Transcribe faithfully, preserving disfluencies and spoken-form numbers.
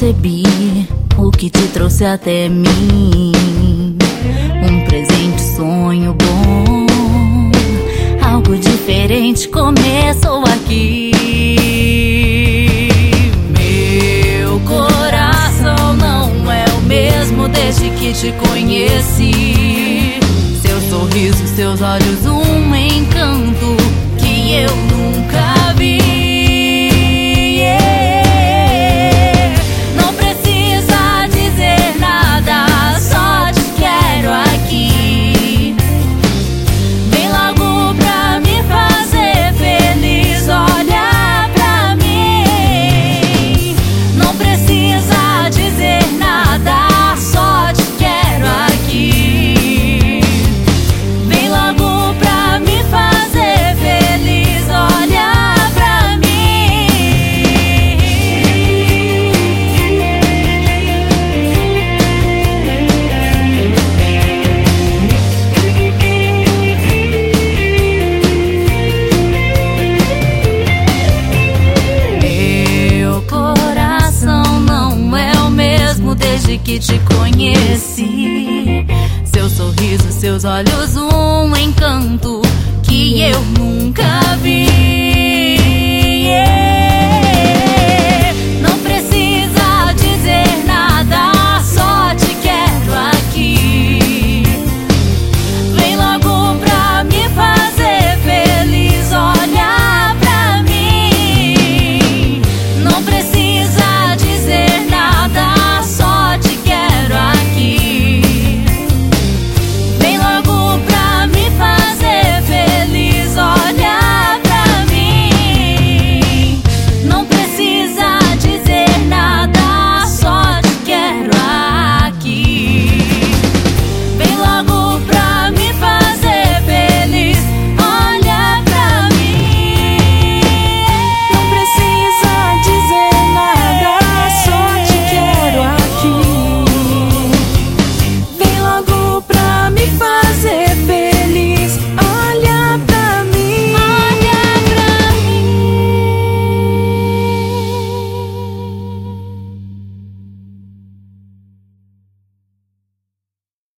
percebi o que te trouxe até mim. Um presente, sonho bom, algo diferente começou aqui. Meu coração não é o mesmo desde que te conheci. Seu sorriso, seus olhos, um encanto que eu nunca vi. Desde que te conheci, seu sorriso, seus olhos, um encanto que eu nunca vi. Yeah.